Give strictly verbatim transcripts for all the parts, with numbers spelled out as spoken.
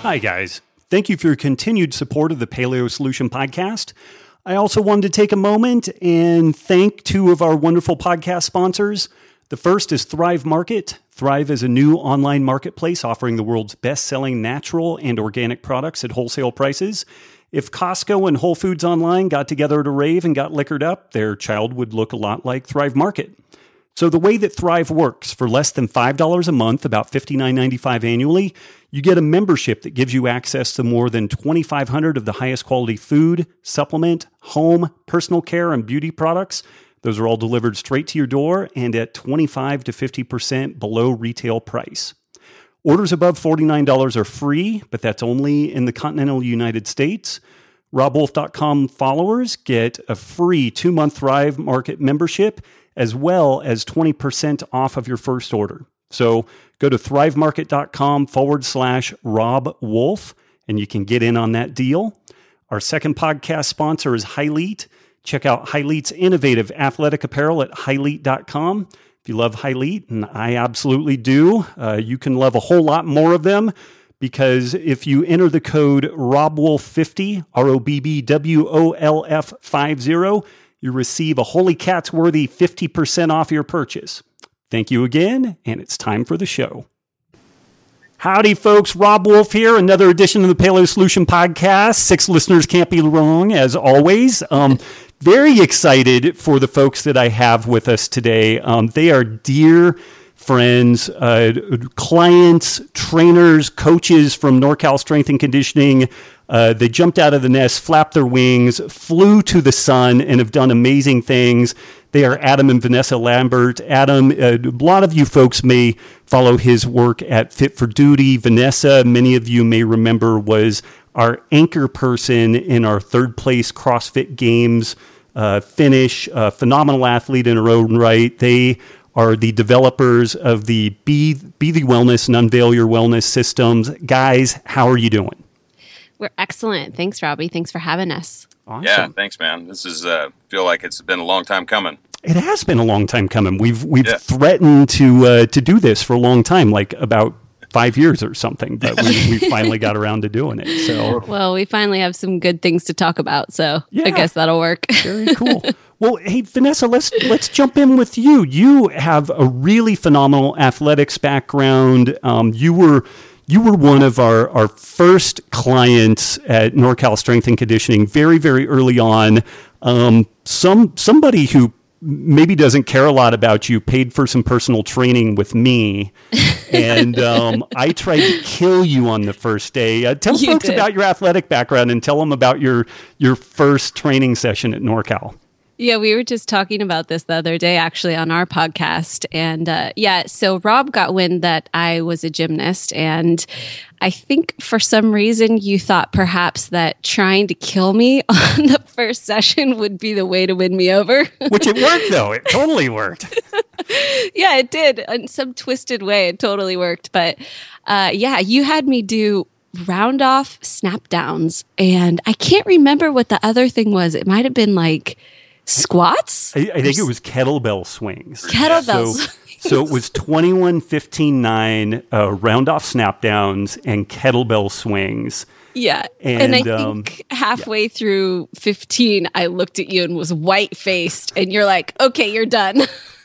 Hi, guys. Thank you for your continued support of the Paleo Solution Podcast. I also wanted to take a moment and thank two of our wonderful podcast sponsors. The first is Thrive Market. Thrive is a new online marketplace offering the world's best-selling natural and organic products at wholesale prices. If Costco and Whole Foods Online got together at a rave and got liquored up, their child would look a lot like Thrive Market. So the way that Thrive works, for less than five dollars a month, about fifty-nine ninety-five annually, you get a membership that gives you access to more than twenty-five hundred of the highest quality food, supplement, home, personal care, and beauty products. Those are all delivered straight to your door and at twenty-five to fifty percent below retail price. Orders above forty-nine dollars are free, but that's only in the continental United States. Rob Wolf dot com followers get a free two-month Thrive Market membership, as well as twenty percent off of your first order. So go to thrivemarket.com forward slash Rob Wolf, and you can get in on that deal. Our second podcast sponsor is Hylete. Check out Hylete's innovative athletic apparel at hylete dot com. If you love Hylete, and I absolutely do, uh, you can love a whole lot more of them, because if you enter the code rob wolf fifty, R O B B W O L F fifty, you receive a Holy Cats worthy fifty percent off your purchase. Thank you again, and it's time for the show. Howdy, folks. Rob Wolf here. Another edition of the Paleo Solution Podcast. Six listeners can't be wrong, as always. Um, very excited for the folks that I have with us today. Um, they are dear friends, uh, clients, trainers, coaches from NorCal Strength and Conditioning. Uh, they jumped out of the nest, flapped their wings, flew to the sun, and have done amazing things. They are Adam and Vanessa Lambert. Adam, uh, a lot of you folks may follow his work at Fit for Duty. Vanessa, many of you may remember, was our anchor person in our third place CrossFit Games uh, finish. A phenomenal athlete in her own right. They are the developers of the Be, Be the Wellness and Unveil Your Wellness systems. Guys, how are you doing? We're excellent. Thanks, Robbie. Thanks for having us. Awesome. Yeah, thanks, man. This is uh, feel like it's been a long time coming. It has been a long time coming. We've we've yeah. threatened to uh, to do this for a long time, like about five years or something, but we, we finally got around to doing it. So, well, we finally have some good things to talk about, so yeah. I guess that'll work. Very cool. Well, hey, Vanessa, let's let's jump in with you. You have a really phenomenal athletics background. Um, you were you were one of our, our first clients at NorCal Strength and Conditioning very, very early on. Um, some somebody who maybe doesn't care a lot about you paid for some personal training with me, and um, I tried to kill you on the first day. Uh, tell you folks did. about your athletic background and tell them about your your first training session at NorCal. Yeah, we were just talking about this the other day, actually, on our podcast. And uh, yeah, so Rob got wind that I was a gymnast. And I think for some reason you thought perhaps that trying to kill me on the first session would be the way to win me over. Which it worked, though. It totally worked. Yeah, it did. In some twisted way, it totally worked. But uh, yeah, you had me do round off snap downs. And I can't remember what the other thing was. It might have been like squats? I, I think it was kettlebell swings. Kettlebell so, so it was twenty-one, fifteen, nine uh, round off snap downs and kettlebell swings. Yeah. And, and I um, think halfway yeah. through fifteen, I looked at you and was white faced and you're like, okay, you're done.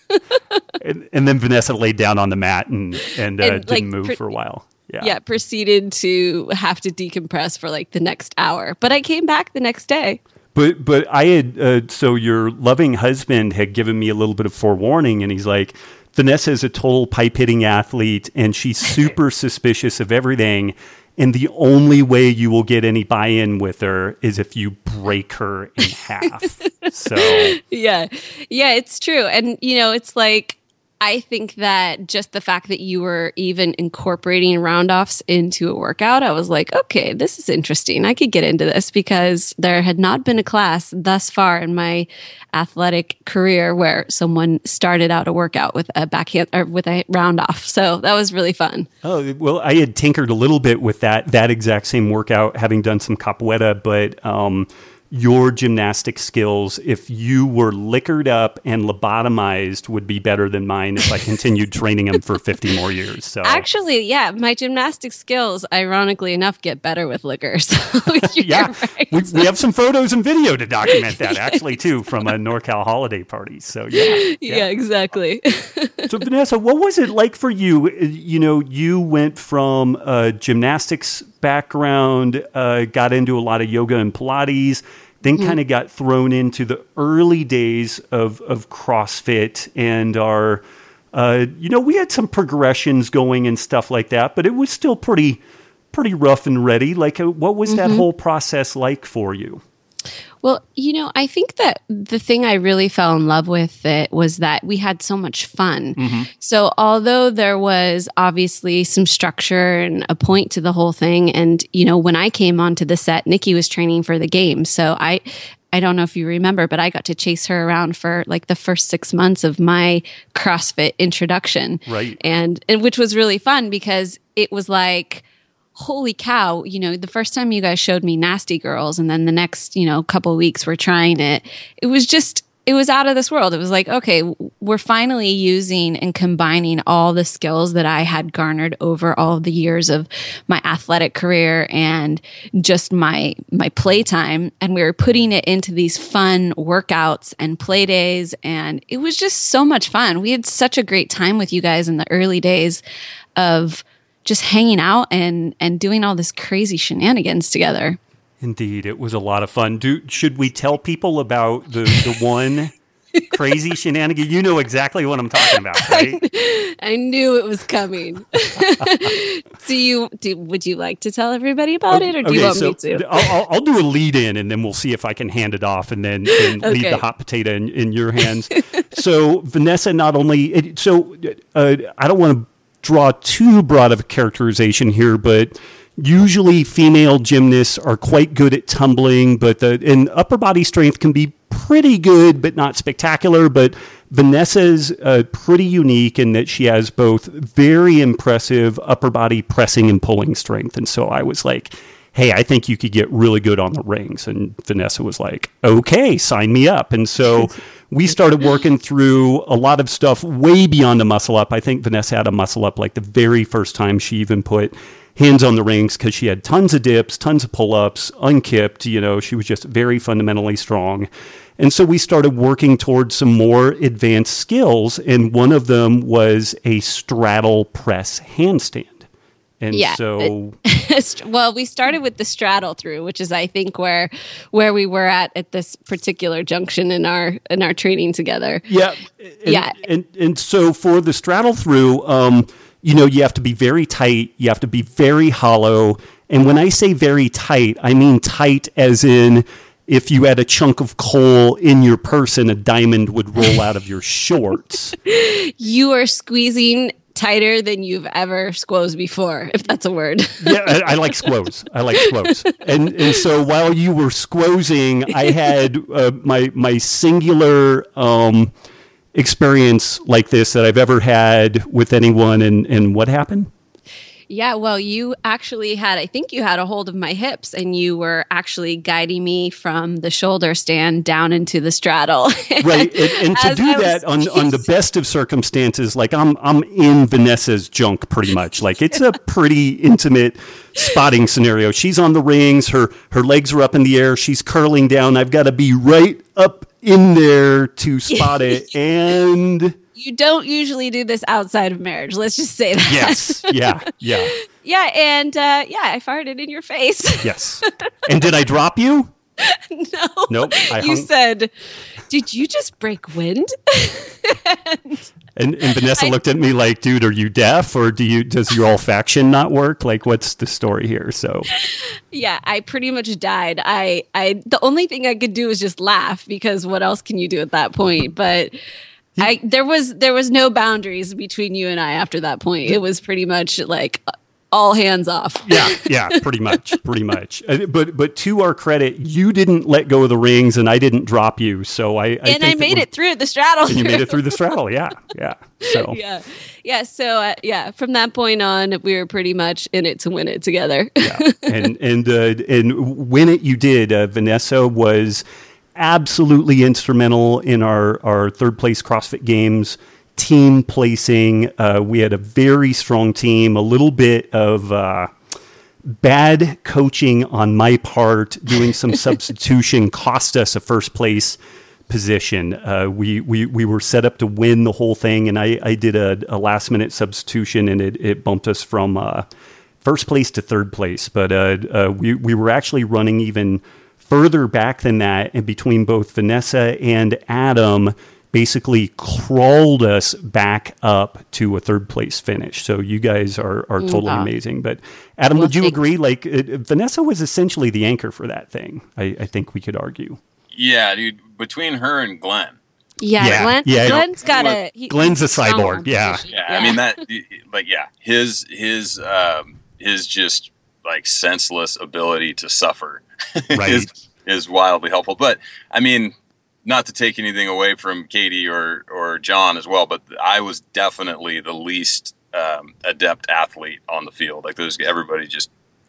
and, and then Vanessa laid down on the mat and, and, uh, and didn't like, move pre- for a while. Yeah. yeah, proceeded to have to decompress for like the next hour. But I came back the next day. But but I had, uh, so your loving husband had given me a little bit of forewarning, and he's like, Vanessa is a total pipe-hitting athlete, and she's super suspicious of everything, and the only way you will get any buy-in with her is if you break her in half. So yeah, yeah, it's true. And, you know, it's like, I think that just the fact that you were even incorporating round-offs into a workout, I was like, okay, this is interesting. I could get into this because there had not been a class thus far in my athletic career where someone started out a workout with a backhand or with a round-off. So that was really fun. Oh, well, I had tinkered a little bit with that that exact same workout, having done some capoeira, but um, your gymnastic skills, if you were liquored up and lobotomized, would be better than mine if I continued training them for fifty more years. So actually, yeah, my gymnastic skills, ironically enough, get better with liquor. So yeah, right. we, we have some photos and video to document that yeah, actually too from a NorCal holiday party. So yeah, yeah, yeah exactly. So Vanessa, what was it like for you? You know, you went from a gymnastics background, uh, got into a lot of yoga and Pilates, then mm-hmm. kind of got thrown into the early days of, of CrossFit and our, uh, you know, we had some progressions going and stuff like that, but it was still pretty, pretty rough and ready. Like, uh, what was mm-hmm. that whole process like for you? Well, you know, I think that the thing I really fell in love with it was that we had so much fun. Mm-hmm. So although there was obviously some structure and a point to the whole thing, and, you know, when I came onto the set, Nikki was training for the game. So I, I don't know if you remember, but I got to chase her around for like the first six months of my CrossFit introduction. Right. And, and which was really fun because it was like, holy cow, you know, the first time you guys showed me Nasty Girls and then the next, you know, couple of weeks we're trying it, it was just, it was out of this world. It was like, okay, we're finally using and combining all the skills that I had garnered over all of the years of my athletic career and just my, my playtime. And we were putting it into these fun workouts and play days. And it was just so much fun. We had such a great time with you guys in the early days of just hanging out and, and doing all this crazy shenanigans together. Indeed. It was a lot of fun. Do, should we tell people about the, the one crazy shenanigan? You know exactly what I'm talking about, right? I, I knew it was coming. do you, do, would you like to tell everybody about okay, it or do okay, you want so me to? I'll, I'll do a lead in and then we'll see if I can hand it off and then and okay. leave the hot potato in, in your hands. So Vanessa, not only, it, so uh, I don't want to draw too broad of a characterization here, but usually female gymnasts are quite good at tumbling, but the and upper body strength can be pretty good, but not spectacular. But Vanessa's uh, pretty unique in that she has both very impressive upper body pressing and pulling strength. And so I was like, hey, I think you could get really good on the rings. And Vanessa was like, okay, sign me up. And so we started working through a lot of stuff way beyond a muscle up. I think Vanessa had a muscle up like the very first time she even put hands on the rings because she had tons of dips, tons of pull-ups, unkipped. You know, she was just very fundamentally strong. And so we started working towards some more advanced skills. And one of them was a straddle press handstand. And yeah. so, well, we started with the straddle through, which is, I think, where where we were at at this particular junction in our in our training together. Yeah, and, yeah, and and so for the straddle through, um, you know, you have to be very tight, you have to be very hollow, and when I say very tight, I mean tight as in if you had a chunk of coal in your purse and a diamond would roll out of your shorts. You are squeezing tighter than you've ever squoze before, if that's a word. Yeah, I, I like squoze. I like squoze. And and so while you were squozing, I had uh, my my singular um, experience like this that I've ever had with anyone. And, and what happened? Yeah, well, you actually had, I think you had a hold of my hips and you were actually guiding me from the shoulder stand down into the straddle. Right. And, and to do I that on, on the best of circumstances, like I'm I'm in Vanessa's junk pretty much. Like it's a pretty intimate spotting scenario. She's on the rings, her her legs are up in the air, she's curling down. I've got to be right up in there to spot it. And you don't usually do this outside of marriage. Let's just say that. Yes. Yeah. Yeah. Yeah. And uh, yeah, I farted in your face. Yes. And did I drop you? No. Nope. I you hung- said, did you just break wind? and, and, and Vanessa I, looked at me like, dude, are you deaf or do you, does your olfaction not work? Like, what's the story here? So, yeah, I pretty much died. I, I, the only thing I could do was just laugh because what else can you do at that point? But I there was there was no boundaries between you and I after that point. It was pretty much like all hands off. Yeah, yeah, pretty much, pretty much. Uh, But but to our credit, you didn't let go of the rings, and I didn't drop you. So I, I and think I made it through the straddle. And you made it through the straddle. Yeah, yeah. So yeah, yeah. So uh, yeah, from that point on, we were pretty much in it to win it together. yeah, and and uh, and when it you did, uh, Vanessa was absolutely instrumental in our our third place CrossFit Games team placing. Uh, we had a very strong team. A little bit of uh, bad coaching on my part, doing some substitution cost us a first place position. Uh, we, we we were set up to win the whole thing, and I, I did a, a last minute substitution, and it, it bumped us from uh, first place to third place. But uh, uh, we we were actually running even further back than that, and between both Vanessa and Adam, basically crawled us back up to a third place finish. So you guys are are totally Wow. amazing. But Adam, Well, would you thanks. agree? Like uh, Vanessa was essentially the anchor for that thing. I, I think we could argue. Yeah, dude. Between her and Glenn, Yeah, Yeah, Glenn, yeah. Glenn's got a. He, Glenn's a he's strong cyborg, on yeah. position. yeah, I mean that, like, yeah, his his um, his just like senseless ability to suffer Right. is is wildly helpful. But I mean, not to take anything away from Katie or or John as well, but I was definitely the least um, adept athlete on the field. Like those, everybody just,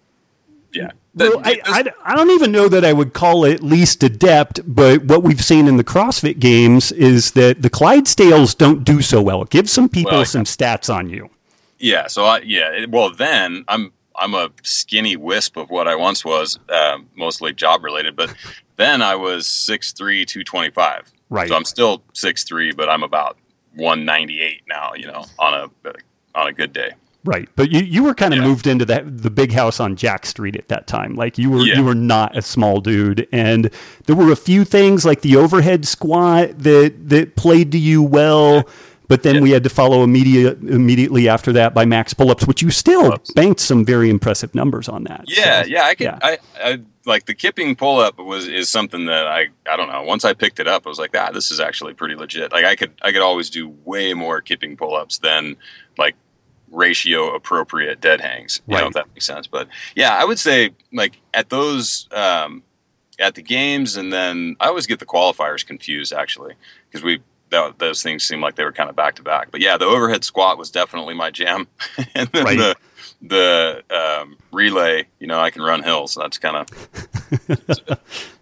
yeah. Well, That- I, I, I don't even know that I would call it least adept, but what we've seen in the CrossFit Games is that the Clydesdales don't do so well. Give some people Well, some stats on you. Yeah. So I, yeah. it- Well, then I'm I'm a skinny wisp of what I once was, um, mostly job related. But then I was six three, two twenty-five. Right. So I'm still six three, but I'm about one ninety-eight now. You know, on a on a good day. Right, but you, you were kind of Yeah. moved into that the big house on Jack Street at that time. Like you were Yeah. you were not a small dude, and there were a few things like the overhead squat that that played to you well. But then Yeah. we had to follow immediate, immediately after that by max pull-ups, which you still Pull-ups. banked some very impressive numbers on that. Yeah, So, yeah, I could. yeah. I, I like the kipping pull up was is something that I I don't know. Once I picked it up, I was like, ah, this is actually pretty legit. Like I could I could always do way more kipping pull ups than like ratio appropriate dead hangs. You know, Right. if that makes sense. But yeah, I would say like at those um, at the games, and then I always get the qualifiers confused actually because we. That, those things seem like they were kind of back to back, but yeah, the overhead squat was definitely my jam, and then Right. the the um, relay. You know, I can run hills. So that's kind of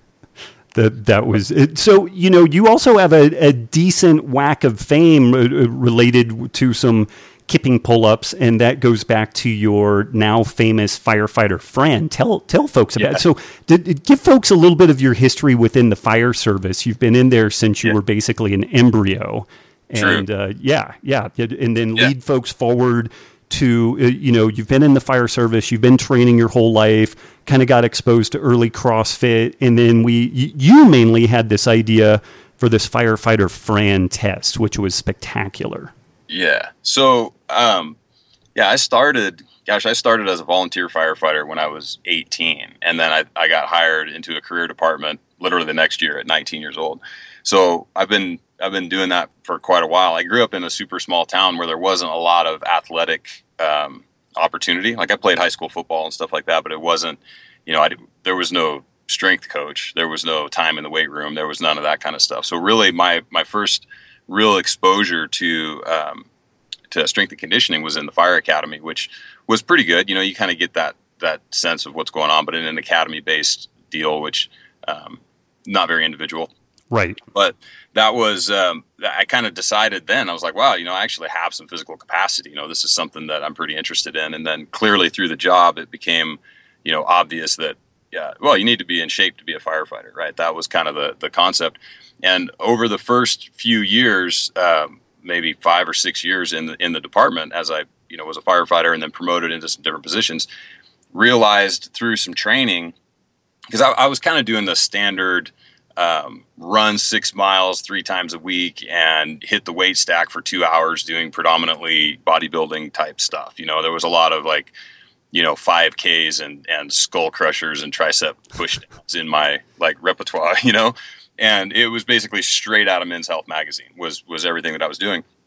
That that was it. So you know you also have a, a decent whack of fame uh, uh, related to some kipping pull-ups, and that goes back to your now famous firefighter Fran. Tell tell folks about Yeah. it. So did, give folks a little bit of your history within the fire service. You've been in there since you Yeah. were basically an embryo, True. and uh, yeah, yeah, and then Yeah. lead folks forward to uh, you know you've been in the fire service, you've been training your whole life, kind of got exposed to early CrossFit, and then we y- you mainly had this idea for this firefighter Fran test, which was spectacular. Yeah. So, um, yeah, I started, gosh, I started as a volunteer firefighter when I was eighteen. And then I, I got hired into a career department literally the next year at nineteen years old. So I've been, I've been doing that for quite a while. I grew up in a super small town where there wasn't a lot of athletic, um, opportunity. Like I played high school football and stuff like that, but it wasn't, you know, I, there was no strength coach. There was no time in the weight room. There was none of that kind of stuff. So really my, my first real exposure to um, to strength and conditioning was in the fire academy, which was pretty good. You know, you kind of get that that sense of what's going on, but in an academy based deal, which um, not very individual. Right. But that was um, I kind of decided then. I was like, wow, you know, I actually have some physical capacity. You know, this is something that I'm pretty interested in. And then clearly through the job, it became, you know, obvious that yeah, well, you need to be in shape to be a firefighter, right? That was kind of the the concept. And over the first few years, um, maybe five or six years in the in the department, as I you know was a firefighter and then promoted into some different positions, realized through some training, because I, I was kind of doing the standard um, run six miles three times a week and hit the weight stack for two hours, doing predominantly bodybuilding type stuff. You know, there was a lot of like, you know, five Ks and and skull crushers and tricep pushdowns in my like repertoire. You know. And it was basically straight out of Men's Health magazine was was everything that I was doing.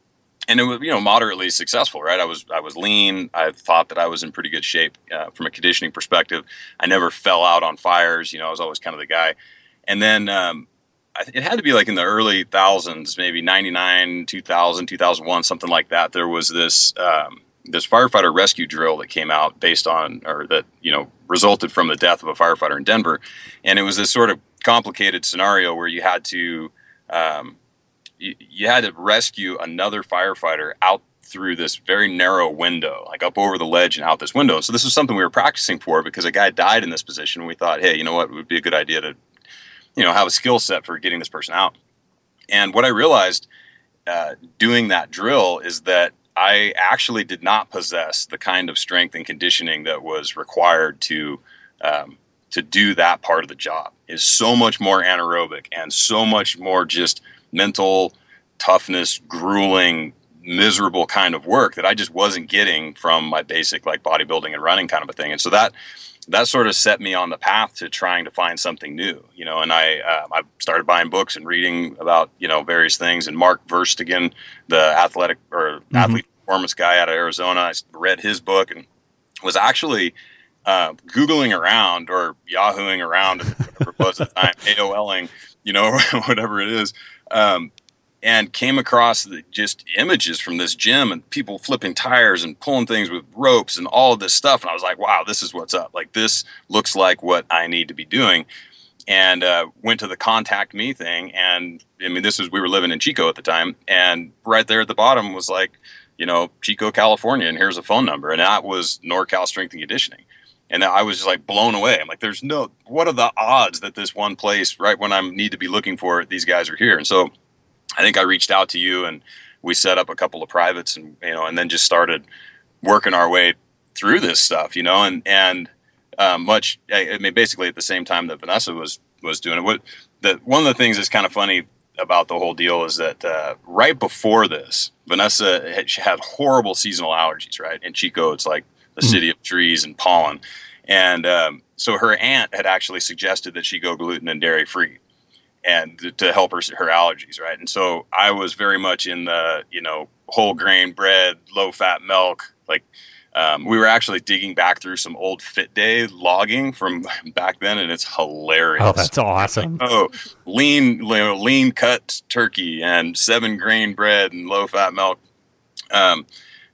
and it was, you know, moderately successful, right? I was, I was lean. I thought that I was in pretty good shape uh, from a conditioning perspective. I never fell out on fires. You know, I was always kind of the guy. And then um, I, it had to be like in the early thousands, maybe ninety-nine, two thousand, two thousand one, something like that. There was this, um, this firefighter rescue drill that came out based on, or that, you know, resulted from the death of a firefighter in Denver. And it was this sort of complicated scenario where you had to, um, you, you had to rescue another firefighter out through this very narrow window, like up over the ledge and out this window. So this was something we were practicing for because a guy died in this position. And we thought, hey, you know what, it would be a good idea to, you know, have a skill set for getting this person out. And what I realized uh, doing that drill is that I actually did not possess the kind of strength and conditioning that was required to um, to do that part of the job. It's so much more anaerobic and so much more just mental toughness, grueling, miserable kind of work that I just wasn't getting from my basic like bodybuilding and running kind of a thing. And so that that sort of set me on the path to trying to find something new, you know. And I uh, I started buying books and reading about, you know, various things. And Mark Verstegen, the athletic or mm-hmm. athlete performance guy out of Arizona, I read his book and was actually uh, Googling around or Yahooing around, whatever it was at the time, AOLing, you know, whatever it is. Um, and came across the, just images from this gym and people flipping tires and pulling things with ropes and all of this stuff. And I was like, wow, this is what's up. Like, this looks like what I need to be doing. And uh, went to the Contact Me thing. And I mean, this was, we were living in Chico at the time. And right there at the bottom was like, you know, Chico, California, and here's a phone number. And that was NorCal Strength and Conditioning. And I was just like blown away. I'm like, there's no, what are the odds that this one place right when I need to be looking for it, these guys are here? And so I think I reached out to you and we set up a couple of privates and, you know, and then just started working our way through this stuff, you know, and, and um, much, I mean, basically at the same time that Vanessa was, was doing it. What the, one of the things that's kind of funny about the whole deal is that uh, right before this, Vanessa had, she had horrible seasonal allergies, right? In Chico, it's like the city of trees and pollen. And um, so her aunt had actually suggested that she go gluten and dairy free and to, to help her, her allergies. Right. And so I was very much in the, you know, whole grain bread, low fat milk. Like um, we were actually digging back through some old Fit Day logging from back then. And it's hilarious. Oh, that's awesome. Like, oh, lean, you know, lean cut turkey and seven grain bread and low fat milk. Um,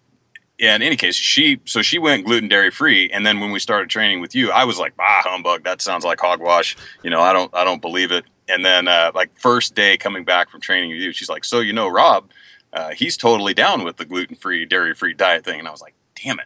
Yeah, in any case, she so she went gluten dairy free, and then when we started training with you, I was like, "Ah, humbug! That sounds like hogwash." You know, I don't, I don't believe it. And then, uh, like first day coming back from training with you, she's like, "So you know, Rob, uh, he's totally down with the gluten free, dairy free diet thing." And I was like, "Damn it!"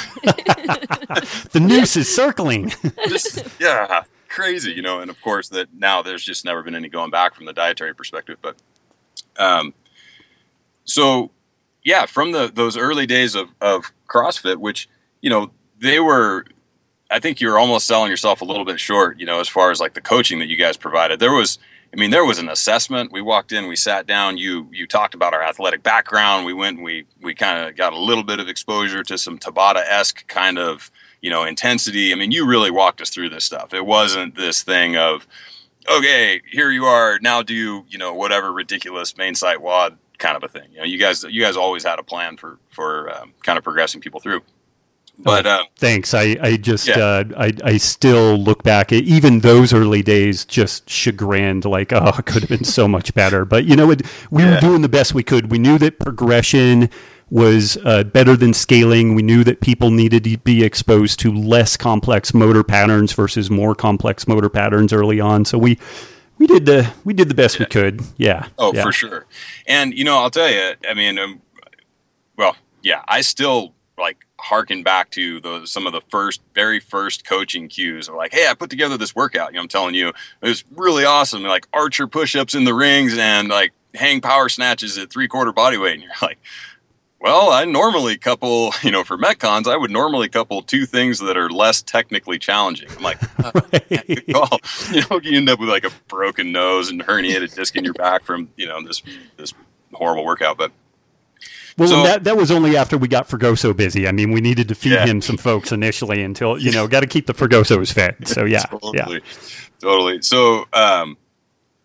The noose is circling. Just, yeah, crazy, you know. And of course, that now there's just never been any going back from the dietary perspective. But, um, so. Yeah, from the those early days of, of CrossFit, which, you know, they were, I think you were almost selling yourself a little bit short, you know, as far as like the coaching that you guys provided. There was, I mean, there was an assessment. We walked in, we sat down, you you talked about our athletic background. We went and we, we kind of got a little bit of exposure to some Tabata-esque kind of, you know, intensity. I mean, you really walked us through this stuff. It wasn't this thing of, okay, here you are, now do, you know, whatever ridiculous main site W O D kind of a thing. You know, you guys, you guys always had a plan for, for um, kind of progressing people through. But uh, thanks. I, I just, yeah. uh, I, I still look back at even those early days, just chagrined, like, oh, it could have been so much better. But you know, it, we yeah. were doing the best we could. We knew that progression was uh, better than scaling. We knew that people needed to be exposed to less complex motor patterns versus more complex motor patterns early on. So we, We did the we did the best yeah. we could. Yeah. Oh, yeah. for sure. And you know, I'll tell you. I mean, um, well, yeah. I still like harken back to the some of the first, very first coaching cues. Of like, hey, I put together this workout. You know, I'm telling you, it was really awesome. Like archer push-ups in the rings and like hang power snatches at three quarter body weight. And you're like, well, I normally couple, you know, for Metcons, I would normally couple two things that are less technically challenging. I'm like, oh, right. Good call. You know, you end up with like a broken nose and herniated disc in your back from, you know, this this horrible workout. But well, so, that that was only after we got Fregoso busy. I mean, we needed to feed yeah. him some folks initially until, you know, got to keep the Fregosos fed. So yeah, totally, yeah, totally. So, um,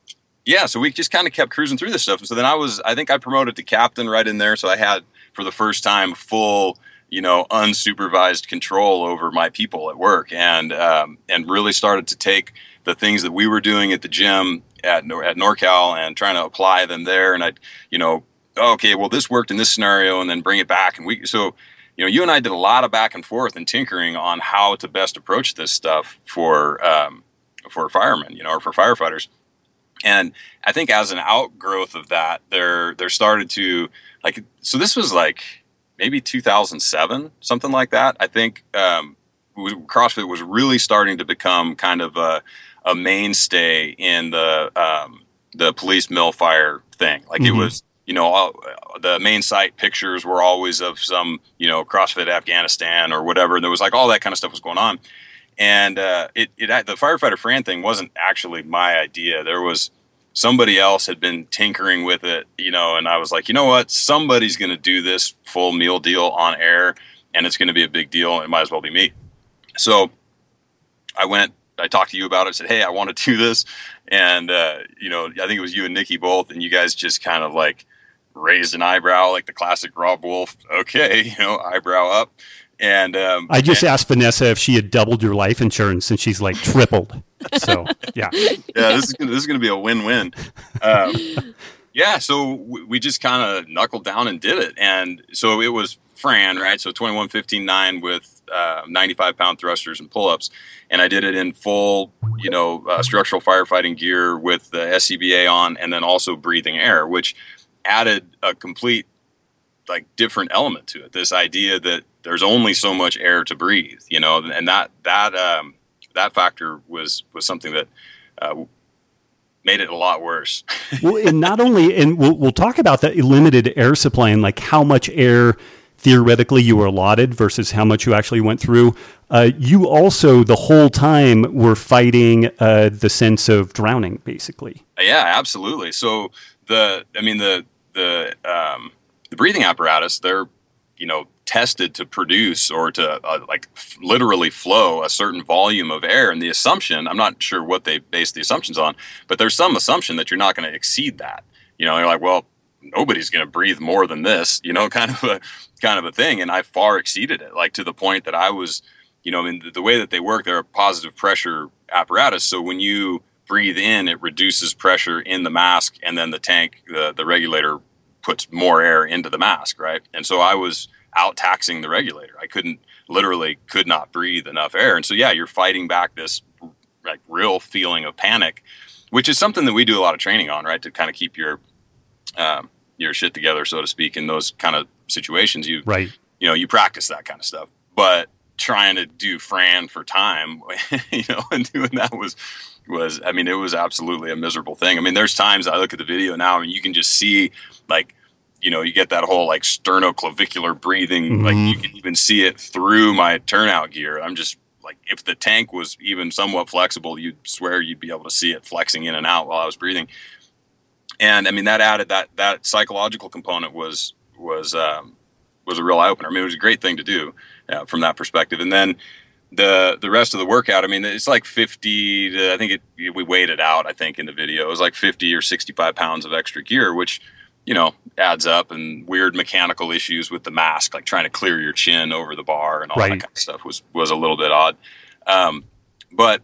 yeah, so we just kind of kept cruising through this stuff. And so then I was, I think I promoted to captain right in there. So I had, for the first time, full, you know, unsupervised control over my people at work, and um, and really started to take the things that we were doing at the gym at at NorCal and trying to apply them there. And I, you know, okay, well, this worked in this scenario, and then bring it back. And we, so, you know, you and I did a lot of back and forth and tinkering on how to best approach this stuff for um, for firemen, you know, or for firefighters. And I think as an outgrowth of that, there there started to like, so this was like maybe two thousand seven, something like that. I think um, CrossFit was really starting to become kind of a, a mainstay in the um, the police mill fire thing. Like mm-hmm. it was, you know, all, the main site pictures were always of some, you know, CrossFit Afghanistan or whatever. And there was like all that kind of stuff was going on. And uh, it, it the firefighter Fran thing wasn't actually my idea. There was somebody else had been tinkering with it, you know, and I was like, you know what, somebody's going to do this full meal deal on air, and it's going to be a big deal, and it might as well be me. So I went, I talked to you about it, said, hey, I want to do this. And, uh, you know, I think it was you and Nikki both, and you guys just kind of like raised an eyebrow, like the classic Rob Wolf, okay, you know, eyebrow up. And um, I just and, asked Vanessa if she had doubled your life insurance, and she's like tripled. So yeah, yeah, this is gonna, this is going to be a win-win. Um, yeah, so we, we just kind of knuckled down and did it, and so it was Fran, right? So twenty-one, fifteen, nine with uh, ninety-five pound thrusters and pull-ups, and I did it in full, you know, uh, structural firefighting gear with the S C B A on, and then also breathing air, which added a complete like different element to it. This idea that there's only so much air to breathe, you know, and that that um, that factor was was something that uh, made it a lot worse. Well, and not only, and we'll we'll talk about that limited air supply and like how much air theoretically you were allotted versus how much you actually went through. Uh, you also the whole time were fighting uh, the sense of drowning, basically. Yeah, absolutely. So the, I mean the the um, the breathing apparatus, they're, you know, tested to produce or to uh, like f- literally flow a certain volume of air. And the assumption, I'm not sure what they base the assumptions on, but there's some assumption that you're not going to exceed that. You know, you're like, well, nobody's going to breathe more than this, you know, kind of a kind of a thing. And I far exceeded it, like to the point that I was, you know, I mean, the, the way that they work, they're a positive pressure apparatus. So when you breathe in, it reduces pressure in the mask, and then the tank, the, the regulator puts more air into the mask, right? And so I was out taxing the regulator. I couldn't, literally could not breathe enough air. And so, yeah, you're fighting back this like real feeling of panic, which is something that we do a lot of training on, right? To kind of keep your, um, your shit together, so to speak, in those kind of situations. You, right. you know, you practice that kind of stuff, but trying to do Fran for time, you know, and doing that was, was, I mean, it was absolutely a miserable thing. I mean, there's times I look at the video now and you can just see like, you know, you get that whole like sternoclavicular breathing, mm-hmm. like you can even see it through my turnout gear. I'm just like, if the tank was even somewhat flexible, you'd swear you'd be able to see it flexing in and out while I was breathing. And I mean, that added that, that psychological component was, was, um, was a real eye opener. I mean, it was a great thing to do uh, from that perspective. And then the, the rest of the workout, I mean, it's like fifty to, I think it, we weighed it out, I think in the video, it was like fifty or sixty-five pounds of extra gear, which, you know, adds up, and weird mechanical issues with the mask, like trying to clear your chin over the bar and all right. that kind of stuff was, was a little bit odd. Um, but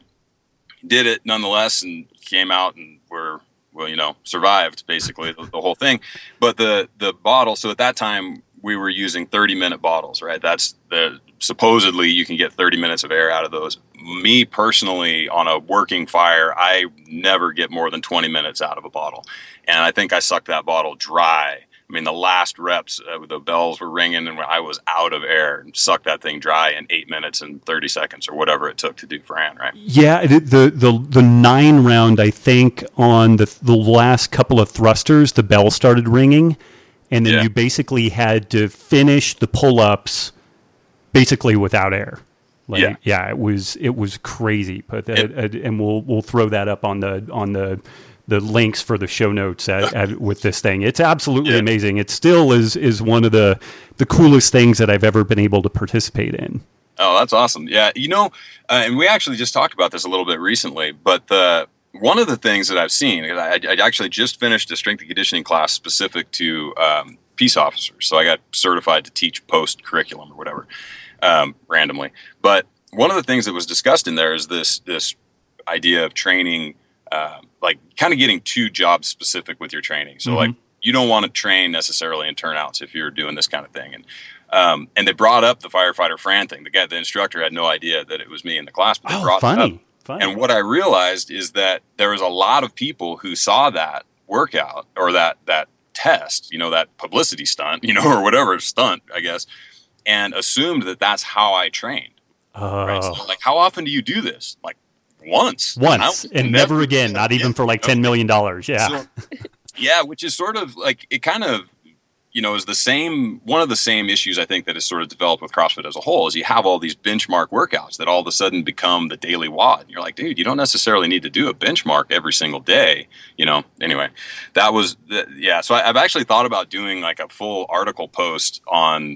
did it nonetheless and came out and were, well, you know, survived basically the, the whole thing. But the, the bottle, so at that time we were using thirty minute bottles, right? That's the, supposedly you can get thirty minutes of air out of those. Me personally, on a working fire, I never get more than twenty minutes out of a bottle. And I think I sucked that bottle dry. I mean, the last reps, uh, the bells were ringing and I was out of air, and sucked that thing dry in eight minutes and thirty seconds or whatever it took to do Fran, right? Yeah, the the the nine round, I think, on the the last couple of thrusters, the bell started ringing, and then yeah. you basically had to finish the pull-ups basically without air. Like, yeah. yeah, it was it was crazy. But uh, it, and we'll we'll throw that up on the on the. the links for the show notes at, at, with this thing. It's absolutely yeah. amazing. It still is is one of the the coolest things that I've ever been able to participate in. Oh, that's awesome. Yeah, you know, uh, and we actually just talked about this a little bit recently, but the one of the things that I've seen, I, I actually just finished a strength and conditioning class specific to um, peace officers. So I got certified to teach post curriculum or whatever, um, randomly. But one of the things that was discussed in there is this this idea of training, uh, like kind of getting too job specific with your training. So mm-hmm. like you don't want to train necessarily in turnouts if you're doing this kind of thing. And um, and they brought up the firefighter Fran thing. The guy, the instructor, had no idea that it was me in the class, but they oh, brought funny. it up. Funny. And what I realized is that there was a lot of people who saw that workout or that that test, you know, that publicity stunt, you know, or whatever stunt, I guess, and assumed that that's how I trained. Oh. Right? So, like, how often do you do this? Like, once. Once, and never, never again, not even for like ten million dollars. Yeah. So, yeah, which is sort of like, it kind of, you know, is the same, one of the same issues I think that is sort of developed with CrossFit as a whole is you have all these benchmark workouts that all of a sudden become the daily WOD. And you're like, dude, you don't necessarily need to do a benchmark every single day, you know? Anyway, that was, the, yeah. So I, I've actually thought about doing like a full article post on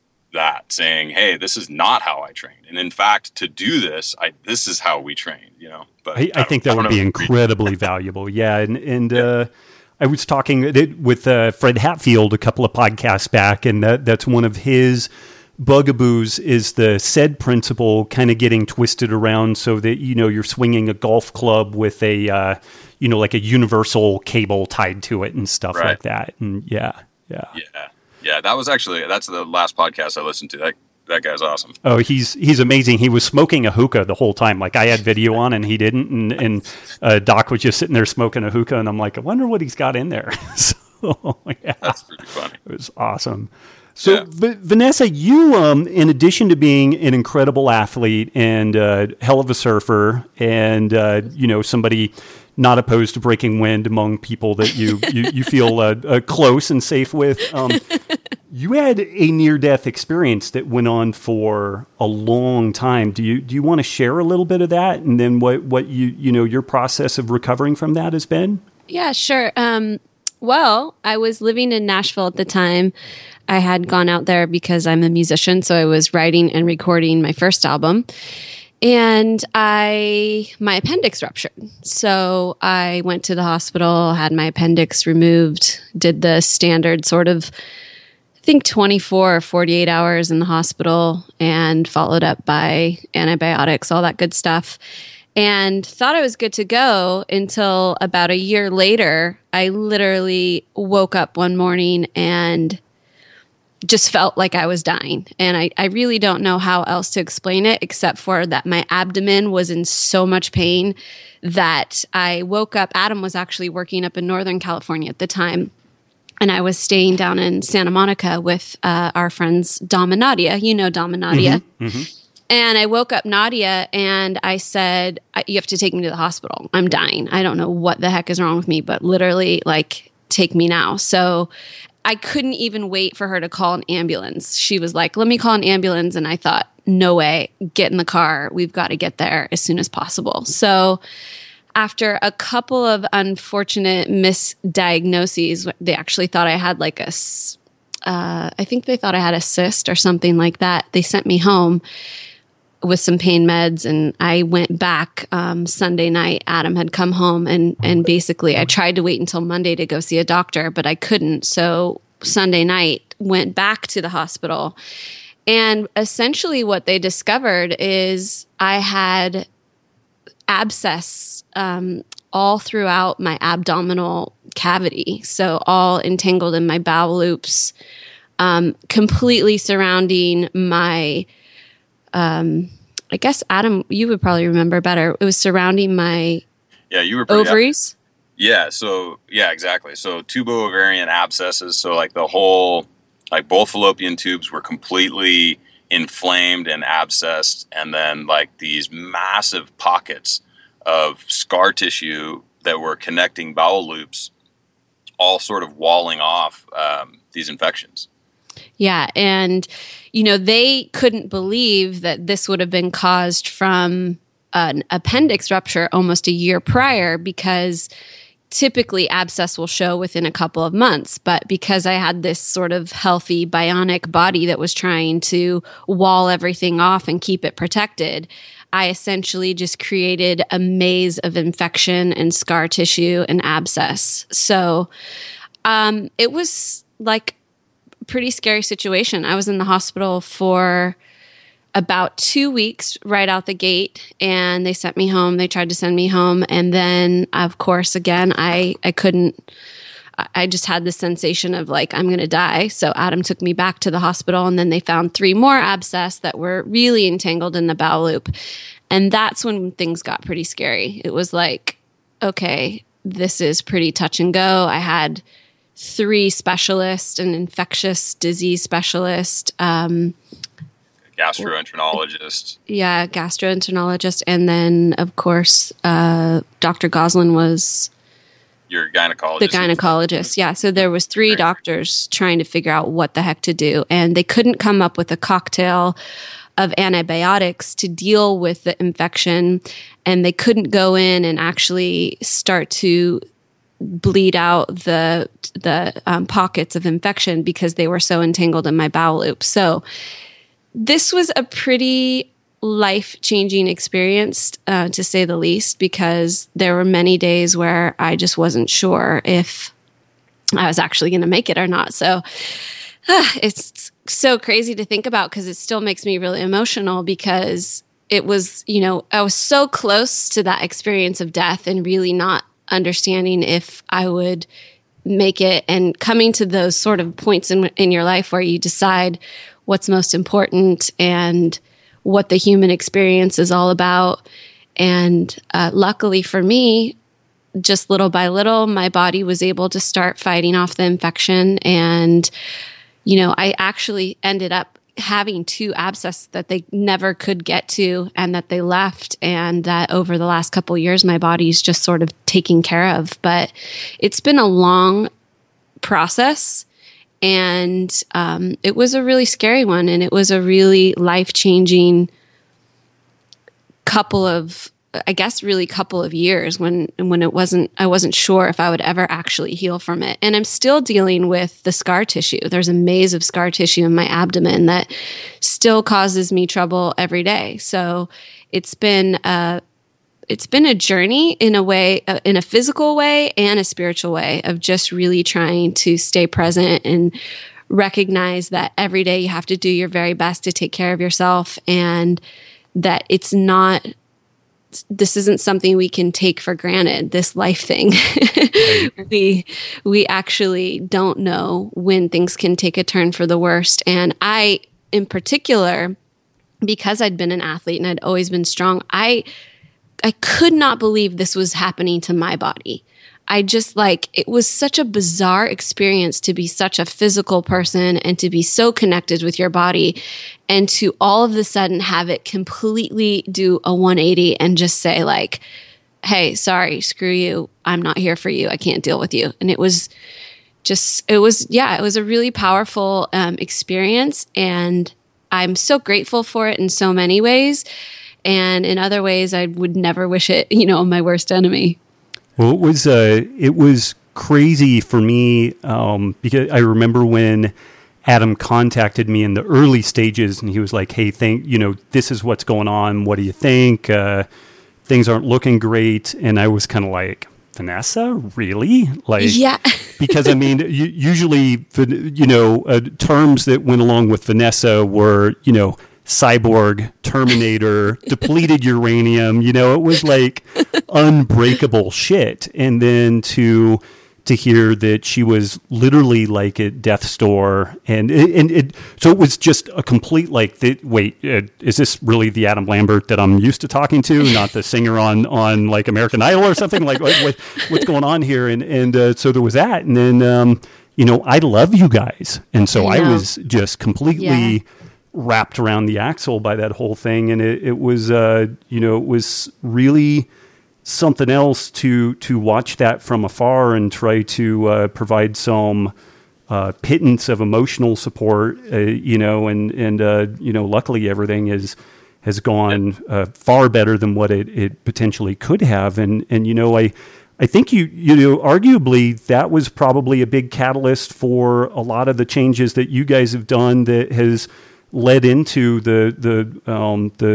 that saying, hey, this is not how I train. And in fact, to do this, I, this is how we train, you know? But I, I, I think that would be incredibly valuable. Yeah. And, and, yeah. uh, I was talking with uh, Fred Hatfield a couple of podcasts back, and that, that's one of his bugaboos is the S E D principle kind of getting twisted around so that, you know, you're swinging a golf club with a, uh, you know, like a universal cable tied to it and stuff right. like that. And yeah, yeah. Yeah. Yeah. That was actually, that's the last podcast I listened to. That That guy's awesome. Oh, he's he's amazing. He was smoking a hookah the whole time. Like I had video on and he didn't. And, and uh, Doc was just sitting there smoking a hookah. And I'm like, I wonder what he's got in there. so, yeah. That's pretty funny. It was awesome. So, yeah. v- Vanessa, you, um, in addition to being an incredible athlete and uh, hell of a surfer and, uh, you know, somebody not opposed to breaking wind among people that you, you, you feel uh, uh, close and safe with, um, you had a near-death experience that went on for a long time. Do you do you want to share a little bit of that, and then what, what you you know your process of recovering from that has been? Yeah, sure. Um, well, I was living in Nashville at the time. I had gone out there because I'm a musician, so I was writing and recording my first album. And I, my appendix ruptured. So I went to the hospital, had my appendix removed, did the standard sort of, I think twenty-four or forty-eight hours in the hospital, and followed up by antibiotics, all that good stuff. And thought I was good to go until about a year later, I literally woke up one morning and just felt like I was dying. And I, I really don't know how else to explain it except for that my abdomen was in so much pain that I woke up. Adam was actually working up in Northern California at the time. And I was staying down in Santa Monica with uh, our friends Dom and Nadia. You know Dom and Nadia. Mm-hmm, mm-hmm. And I woke up Nadia and I said, you have to take me to the hospital. I'm dying. I don't know what the heck is wrong with me, but literally, like, take me now. So I couldn't even wait for her to call an ambulance. She was like, let me call an ambulance. And I thought, no way, get in the car. We've got to get there as soon as possible. So after a couple of unfortunate misdiagnoses, they actually thought I had like a, uh, I think they thought I had a cyst or something like that. They sent me home with some pain meds, and I went back um, Sunday night. Adam had come home, and and basically I tried to wait until Monday to go see a doctor, but I couldn't. So Sunday night went back to the hospital, and essentially what they discovered is I had abscess um, all throughout my abdominal cavity, so all entangled in my bowel loops, um, completely surrounding my Um, I guess, Adam, you would probably remember better. It was surrounding my yeah, you were pretty, ovaries. Yeah. yeah. So, yeah, exactly. So tubo-ovarian abscesses. So like the whole, like both fallopian tubes were completely inflamed and abscessed. And then like these massive pockets of scar tissue that were connecting bowel loops, all sort of walling off um, these infections. Yeah. And, you know, they couldn't believe that this would have been caused from an appendix rupture almost a year prior, because typically abscess will show within a couple of months. But because I had this sort of healthy bionic body that was trying to wall everything off and keep it protected, I essentially just created a maze of infection and scar tissue and abscess. So um, it was like a pretty scary situation. I was in the hospital for about two weeks right out the gate, and they sent me home. They tried to send me home. And then, of course, again, I, I couldn't, I just had this sensation of like, I'm going to die. So Adam took me back to the hospital, and then they found three more abscess that were really entangled in the bowel loop. And that's when things got pretty scary. It was like, okay, this is pretty touch and go. I had three specialists, an infectious disease specialist, um, gastroenterologist. Yeah, gastroenterologist. And then, of course, uh, Doctor Goslin was your gynecologist. The gynecologist, yeah. So there was three doctors trying to figure out what the heck to do. And they couldn't come up with a cocktail of antibiotics to deal with the infection. And they couldn't go in and actually start to bleed out the the um, pockets of infection because they were so entangled in my bowel loop. So this was a pretty life-changing experience, uh, to say the least, because there were many days where I just wasn't sure if I was actually going to make it or not. So uh, it's so crazy to think about because it still makes me really emotional because it was, you know, I was so close to that experience of death and really not understanding if I would make it, and coming to those sort of points in in your life where you decide what's most important and what the human experience is all about. And uh, luckily for me, just little by little, my body was able to start fighting off the infection. And, you know, I actually ended up having two abscesses that they never could get to and that they left. And that over the last couple of years, my body's just sort of taken care of. But it's been a long process. And um, it was a really scary one, and it was a really life-changing couple of, I guess, really couple of years when when it wasn't, I wasn't sure if I would ever actually heal from it. And I'm still dealing with the scar tissue. There's a maze of scar tissue in my abdomen that still causes me trouble every day. So it's been a It's been a journey in a way, uh, in a physical way and a spiritual way of just really trying to stay present and recognize that every day you have to do your very best to take care of yourself, and that it's not, this isn't something we can take for granted, this life thing. we, we actually don't know when things can take a turn for the worst. And I, in particular, because I'd been an athlete and I'd always been strong, I I could not believe this was happening to my body. I just like, it was such a bizarre experience to be such a physical person and to be so connected with your body, and to all of a sudden have it completely do a one eighty and just say like, hey, sorry, screw you. I'm not here for you. I can't deal with you. And it was just, it was, yeah, it was a really powerful um, experience. And I'm so grateful for it in so many ways. And in other ways, I would never wish it, you know, on my worst enemy. Well, it was uh, it was crazy for me um, because I remember when Adam contacted me in the early stages, and he was like, "Hey, think, you know, this is what's going on. What do you think? Uh, things aren't looking great." And I was kind of like, "Vanessa, really?" Like, yeah. Because I mean, usually, you know, uh, terms that went along with Vanessa were, you know, cyborg, Terminator, depleted uranium, you know, it was like unbreakable shit. And then to to hear that she was literally like at death's door, and it, and it, so it was just a complete like, the, wait, uh, is this really the Adam Lambert that I'm used to talking to, not the singer on on like American Idol or something? Like, what, what, what's going on here? And and uh, so there was that, and then um, you know, I love you guys, and so I, I was just completely. Yeah. wrapped around the axle by that whole thing. And it, it was, uh, you know, it was really something else to, to watch that from afar and try to uh, provide some uh, pittance of emotional support, uh, you know, and, and uh, you know, luckily everything is, has gone uh, far better than what it, it potentially could have. And, and, you know, I, I think you, you know, arguably that was probably a big catalyst for a lot of the changes that you guys have done that has led into the the um, the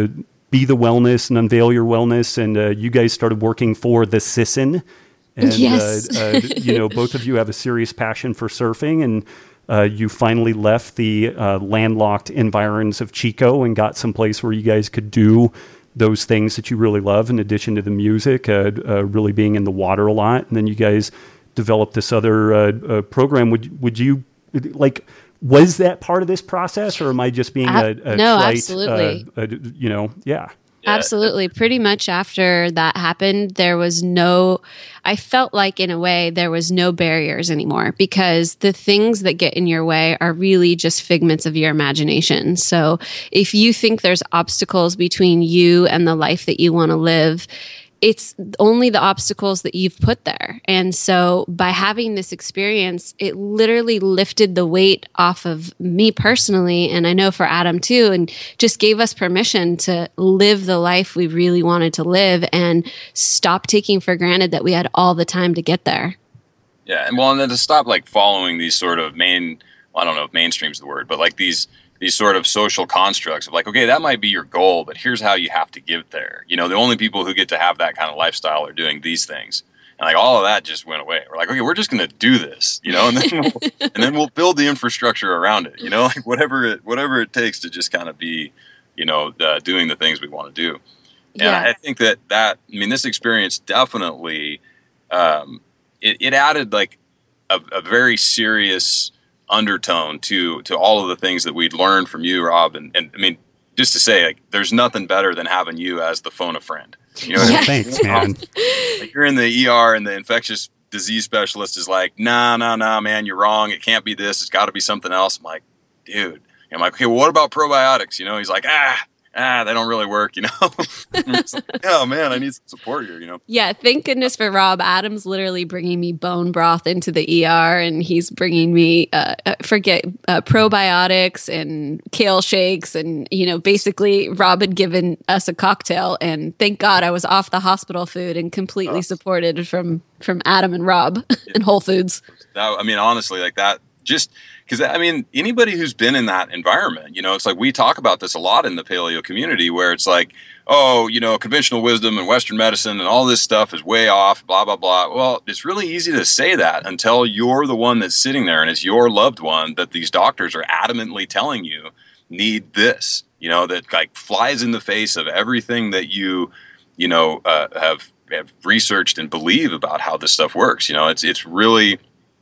Be the Wellness and Unveil Your Wellness, and uh, you guys started working for the Sisson. And, yes. uh, uh, you know, both of you have a serious passion for surfing, and uh, you finally left the uh, landlocked environs of Chico and got someplace where you guys could do those things that you really love, in addition to the music, uh, uh, really being in the water a lot. And then you guys developed this other uh, uh, program. Would would you, like, was that part of this process, or am I just being a, a no, trite, absolutely. Uh, a, you know, yeah. Yeah. Absolutely. Pretty much after that happened, there was no, I felt like in a way there was no barriers anymore, because the things that get in your way are really just figments of your imagination. So if you think there's obstacles between you and the life that you want to live, it's only the obstacles that you've put there. And so by having this experience, it literally lifted the weight off of me personally, and I know for Adam too, and just gave us permission to live the life we really wanted to live and stop taking for granted that we had all the time to get there. Yeah. And well, and then to stop like following these sort of main, well, I don't know if mainstream's the word, but like these these sort of social constructs of like, okay, that might be your goal, but here's how you have to get there. You know, the only people who get to have that kind of lifestyle are doing these things. And like all of that just went away. We're like, okay, we're just going to do this, you know, and then we'll, and then we'll build the infrastructure around it, you know, like whatever it, whatever it takes to just kind of be, you know, uh, doing the things we want to do. And Yeah. I think that that, I mean, this experience definitely, um, it, it added like a, a very serious undertone to to all of the things that we'd learned from you, Rob. And, and I mean, just to say, like, there's nothing better than having you as the phone a friend. You know what I mean? Thanks, man. Like, you're in the E R and the infectious disease specialist is like, nah, nah, nah, man, you're wrong. It can't be this. It's got to be something else. I'm like, dude. And I'm like, okay, well, what about probiotics? You know, he's like, ah, ah, they don't really work, you know? It's like, oh, man, I need some support here, you know? Yeah, thank goodness for Rob. Adam's literally bringing me bone broth into the E R, and he's bringing me, uh, uh, forget, uh, probiotics and kale shakes. And, you know, basically Rob had given us a cocktail, and thank God I was off the hospital food and completely Oh. supported from, from Adam and Rob and Whole Foods. That, I mean, honestly, like that, just because, I mean, anybody who's been in that environment, you know, it's like we talk about this a lot in the paleo community where it's like, oh, you know, conventional wisdom and Western medicine and all this stuff is way off, blah, blah, blah. Well, it's really easy to say that until you're the one that's sitting there and it's your loved one that these doctors are adamantly telling you need this, you know, that like flies in the face of everything that you, you know, uh, have, have researched and believe about how this stuff works. You know, it's, it's really,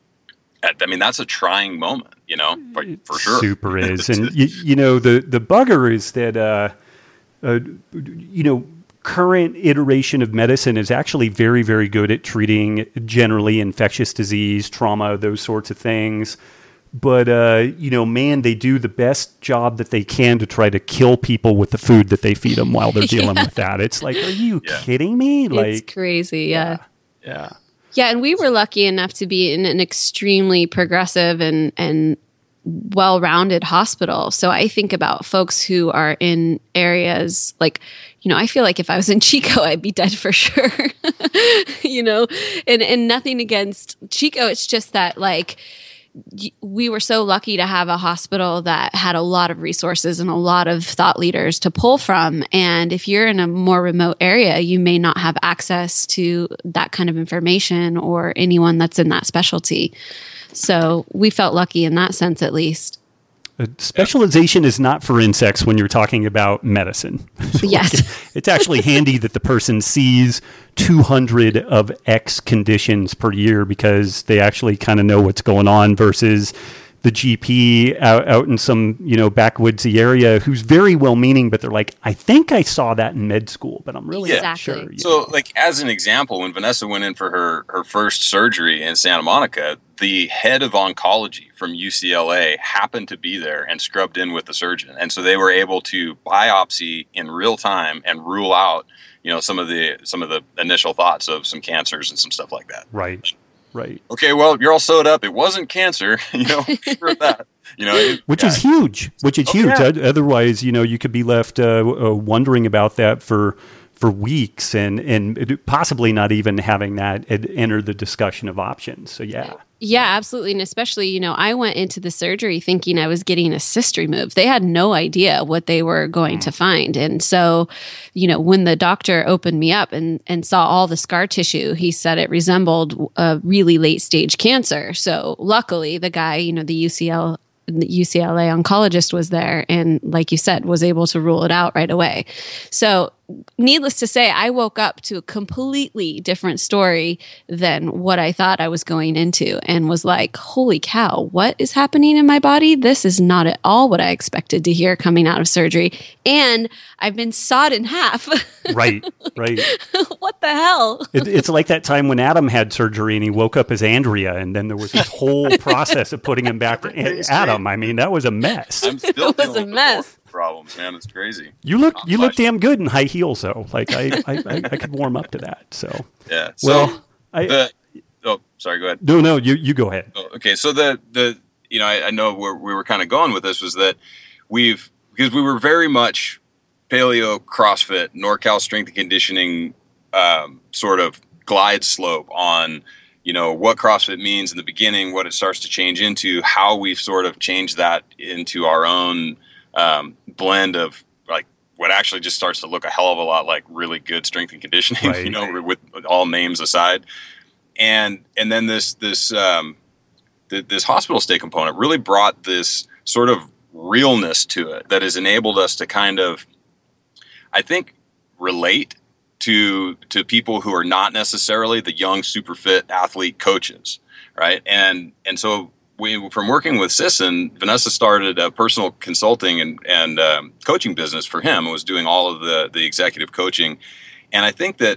I mean, that's a trying moment, you know, for, for sure. Super is. And, you, you know, the, the bugger is that, uh, uh, you know, current iteration of medicine is actually very, very good at treating generally infectious disease, trauma, those sorts of things. But, uh, you know, man, they do the best job that they can to try to kill people with the food that they feed them while they're dealing Yeah. with that. It's like, are you Yeah. kidding me? Like, It's crazy, yeah. yeah. Yeah, and we were lucky enough to be in an extremely progressive and and well-rounded hospital. So I think about folks who are in areas like, you know, I feel like if I was in Chico, I'd be dead for sure. You know, and and nothing against Chico. It's just that like y- we were so lucky to have a hospital that had a lot of resources and a lot of thought leaders to pull from. And if you're in a more remote area, you may not have access to that kind of information or anyone that's in that specialty. So we felt lucky in that sense, at least. Uh, specialization is not for insects when you're talking about medicine. Yes. It's actually handy that the person sees two hundred of X conditions per year because they actually kind of know what's going on versus the G P out, out in some, you know, backwoodsy area who's very well-meaning, but they're like, I think I saw that in med school, but I'm really Yeah. not Exactly. sure. you So, know. like, as an example, when Vanessa went in for her, her first surgery in Santa Monica, the head of oncology from U C L A happened to be there and scrubbed in with the surgeon. And so they were able to biopsy in real time and rule out, you know, some of the some of the initial thoughts of some cancers and some stuff like that. Right, right. Okay, well, you're all sewed up. It wasn't cancer, you know, sure of that. You know, it- Which yeah. is huge, which is Oh, huge. yeah. Oth- Otherwise, you know, you could be left uh, uh, wondering about that for for weeks and, and it- possibly not even having that ed- enter the discussion of options. So, yeah. Yeah, absolutely. And especially, you know, I went into the surgery thinking I was getting a cyst removed. They had no idea what they were going mm. to find. And so, you know, when the doctor opened me up and, and saw all the scar tissue, he said it resembled a really late stage cancer. So luckily, the guy, you know, the U C L the U C L A oncologist was there and, like you said, was able to rule it out right away. So needless to say, I woke up to a completely different story than what I thought I was going into and was like, holy cow, what is happening in my body? This is not at all what I expected to hear coming out of surgery. And I've been sawed in half. Right, right. What the hell? It, it's like that time when Adam had surgery and he woke up as Andrea, and then there was this whole process of putting him back to Adam. I mean, that was a mess. I'm still it was a mess. Problems, man. It's crazy. You look you look damn good in high heels, though. Like I, I, I, I could warm up to that. So yeah. So well, I, the, oh, sorry. Go ahead. No, no. You you go ahead. Oh, okay. So the the you know I, I know where we were kind of going with this was that we've because we were very much paleo CrossFit NorCal strength and conditioning um, sort of glide slope on you know what CrossFit means in the beginning, what it starts to change into, how we've sort of changed that into our own. Um, blend of like what actually just starts to look a hell of a lot like really good strength and conditioning, right. you know, with, with all names aside. And, and then this, this, um, th- this hospital stay component really brought this sort of realness to it that has enabled us to kind of, I think, relate to, to people who are not necessarily the young, super fit athlete coaches. Right. And, and so, We, from working with Sisson, Vanessa started a personal consulting and, and um, coaching business for him and was doing all of the, the executive coaching. And I think that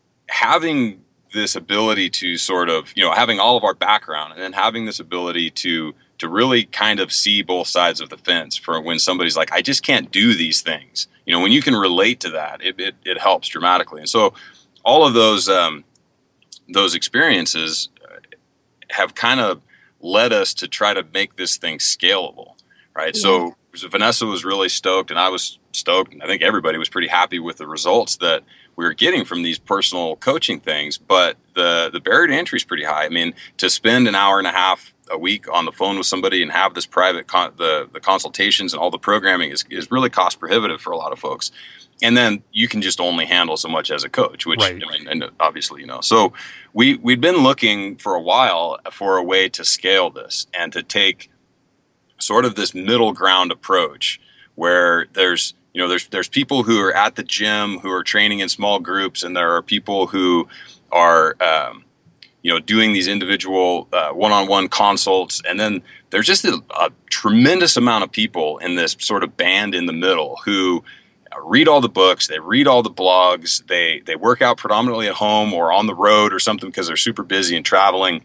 having this ability to sort of, you know, having all of our background and then having this ability to to really kind of see both sides of the fence for when somebody's like, I just can't do these things. You know, when you can relate to that, it, it, it helps dramatically. And so all of those um, those experiences have kind of led us to try to make this thing scalable, right? Yeah. So, so Vanessa was really stoked and I was stoked. And I think everybody was pretty happy with the results that we were getting from these personal coaching things. But the, the barrier to entry is pretty high. I mean, to spend an hour and a half a week on the phone with somebody and have this private, con- the, the consultations and all the programming is, is really cost prohibitive for a lot of folks. And then you can just only handle so much as a coach, which right. I mean, and obviously, you know, so we, we'd been looking for a while for a way to scale this and to take sort of this middle ground approach where there's, you know, there's, there's people who are at the gym who are training in small groups. And there are people who are, um, you know, doing these individual uh, one-on-one consults. And then there's just a, a tremendous amount of people in this sort of band in the middle who read all the books, they read all the blogs, they they work out predominantly at home or on the road or something because they're super busy and traveling.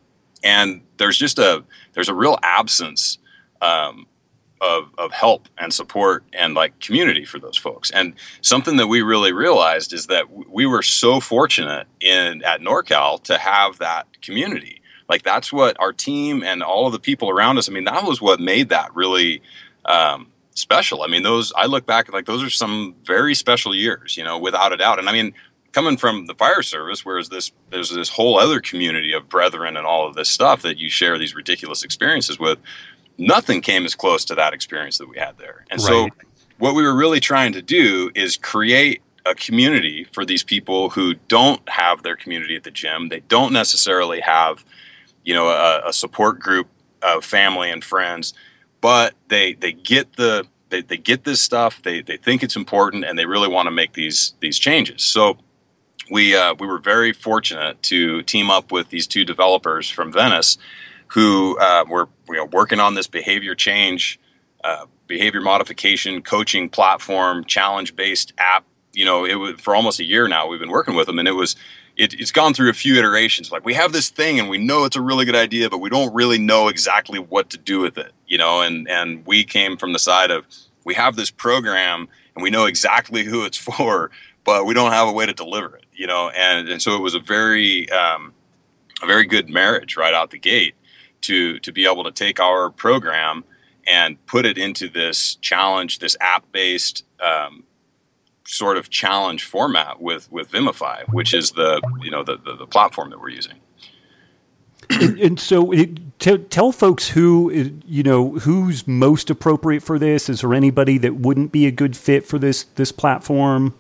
And there's just a there's a real absence um, of of help and support and like community for those folks. And something that we really realized is that we were so fortunate in at NorCal to have that community. Like that's what our team and all of the people around us, I mean, that was what made that really um, special. I mean, those, I look back like those are some very special years, you know, without a doubt. And I mean, coming from the fire service, whereas this, there's this whole other community of brethren and all of this stuff that you share these ridiculous experiences with, nothing came as close to that experience that we had there. And right. so what we were really trying to do is create a community for these people who don't have their community at the gym. They don't necessarily have, you know, a, a support group of family and friends, but they they get the they, they get this stuff. They they think it's important, and they really want to make these these changes. So we uh, we were very fortunate to team up with these two developers from Venice, who uh, were you know, working on this behavior change, uh, behavior modification coaching platform, challenge based app. You know, it was for almost a year now. We've been working with them, and it was. It, it's gone through a few iterations. Like we have this thing and we know it's a really good idea, but we don't really know exactly what to do with it, you know, and, and we came from the side of we have this program and we know exactly who it's for, but we don't have a way to deliver it, you know, and, and so it was a very, um, a very good marriage right out the gate to, to be able to take our program and put it into this challenge, this app-based, um, sort of challenge format with, with Vimify, which is the, you know, the, the, the platform that we're using. and, and so it, t- tell folks who, you know, who's most appropriate for this. Is there anybody that wouldn't be a good fit for this this platform?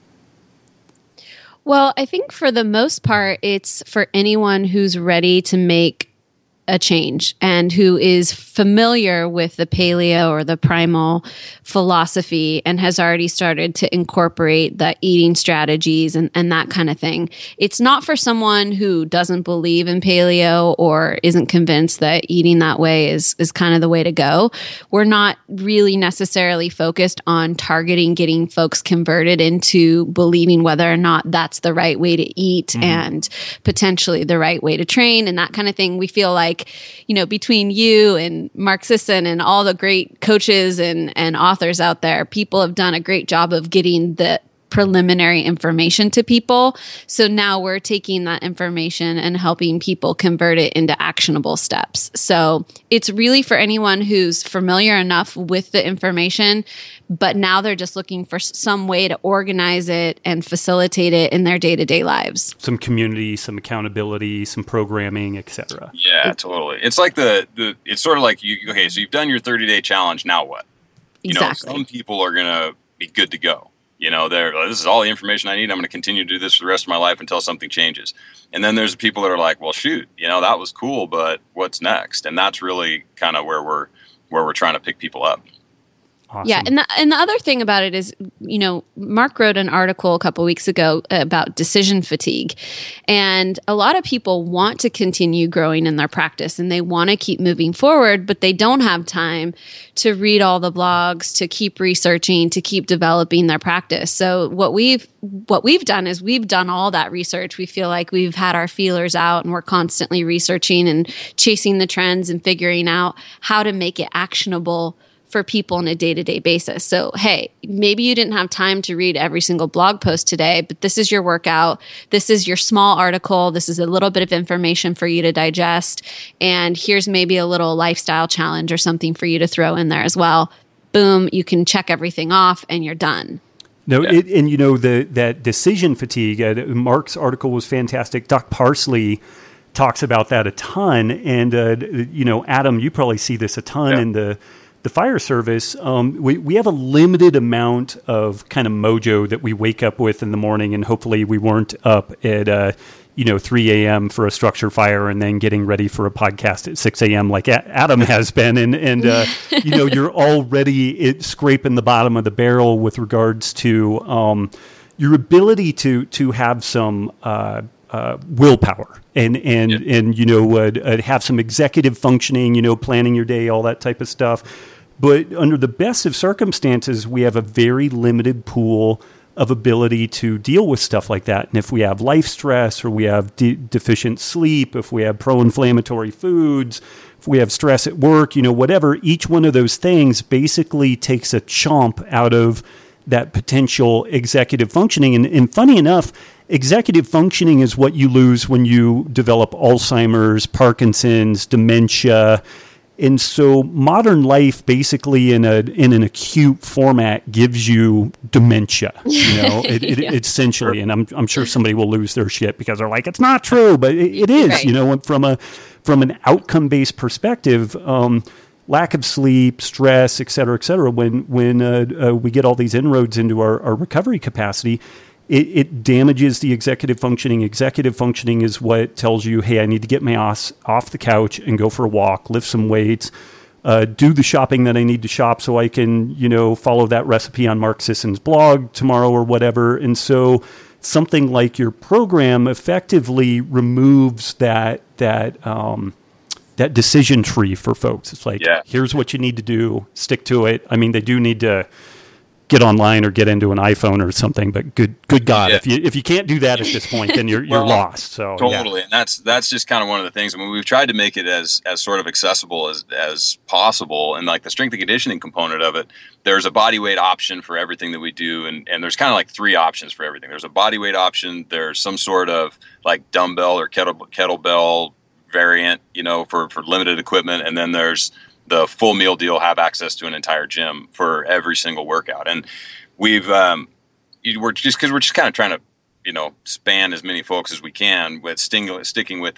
Well, I think for the most part, it's for anyone who's ready to make a change and who is familiar with the paleo or the primal philosophy and has already started to incorporate the eating strategies and, and that kind of thing. It's not for someone who doesn't believe in paleo or isn't convinced that eating that way is, is kind of the way to go. We're not really necessarily focused on targeting getting folks converted into believing whether or not that's the right way to eat mm-hmm. and potentially the right way to train and that kind of thing. We feel like, you know, between you and Mark Sisson and all the great coaches and, and authors out there, people have done a great job of getting the preliminary information to people. So now we're taking that information and helping people convert it into actionable steps. So it's really for anyone who's familiar enough with the information, but now they're just looking for some way to organize it and facilitate it in their day-to-day lives. Some community, some accountability, some programming, et cetera. Yeah, it, totally. It's like the, the it's sort of like you okay, so you've done your thirty-day challenge, now what? You exactly. know, some people are going to be good to go. You know, they're like, this is all the information I need. I'm going to continue to do this for the rest of my life until something changes. And then there's people that are like, well, shoot, you know, that was cool, but what's next? And that's really kind of where we're where we're trying to pick people up. Awesome. Yeah, and the, and the other thing about it is, you know, Mark wrote an article a couple weeks ago about decision fatigue. And a lot of people want to continue growing in their practice and they want to keep moving forward, but they don't have time to read all the blogs, to keep researching, to keep developing their practice. So what we've what we've done is we've done all that research. We feel like we've had our feelers out and we're constantly researching and chasing the trends and figuring out how to make it actionable for people on a day-to-day basis. So, hey, maybe you didn't have time to read every single blog post today, but this is your workout. This is your small article. This is a little bit of information for you to digest. And here's maybe a little lifestyle challenge or something for you to throw in there as well. Boom, you can check everything off and you're done. No, yeah. it, and you know, the that decision fatigue, uh, Mark's article was fantastic. Doc Parsley talks about that a ton. And, uh, you know, Adam, you probably see this a ton yeah. in the The fire service. Um, we, we have a limited amount of kind of mojo that we wake up with in the morning, and hopefully we weren't up at uh, you know three a.m. for a structure fire and then getting ready for a podcast at six a.m. like a- Adam has been, and and uh, you know you're already it, scraping the bottom of the barrel with regards to um, your ability to to have some uh, uh, willpower and and yeah. and you know uh, uh, have some executive functioning, you know, planning your day, all that type of stuff. But under the best of circumstances, we have a very limited pool of ability to deal with stuff like that. And if we have life stress, or we have de- deficient sleep, if we have pro-inflammatory foods, if we have stress at work, you know, whatever, each one of those things basically takes a chomp out of that potential executive functioning. And, and funny enough, executive functioning is what you lose when you develop Alzheimer's, Parkinson's, dementia. And so modern life basically in a in an acute format gives you dementia, you know, it, it, yeah. essentially. And I'm I'm sure somebody will lose their shit because they're like, it's not true, but it, it is, right. You know, from a from an outcome-based perspective, um, lack of sleep, stress, et cetera, et cetera, when, when uh, uh, we get all these inroads into our, our recovery capacity, It, it damages the executive functioning. Executive functioning is what tells you, hey, I need to get my ass off the couch and go for a walk, lift some weights, uh, do the shopping that I need to shop so I can, you know, follow that recipe on Mark Sisson's blog tomorrow or whatever. And so something like your program effectively removes that that um, that decision tree for folks. It's like, yeah. here's what you need to do, stick to it. I mean, they do need to get online or get into an iPhone or something, but good, good God, yeah. if you if you can't do that at this point, then you're you're well, lost. So totally, yeah. and that's that's just kind of one of the things. I mean, we've tried to make it as as sort of accessible as as possible, and like the strength and conditioning component of it. There's a body weight option for everything that we do, and and there's kind of like three options for everything. There's a body weight option. There's some sort of like dumbbell or kettle kettlebell variant, you know, for for limited equipment, and then there's the full meal deal, have access to an entire gym for every single workout. And we've, um, we're just, cause we're just kind of trying to, you know, span as many folks as we can with sting, sticking with that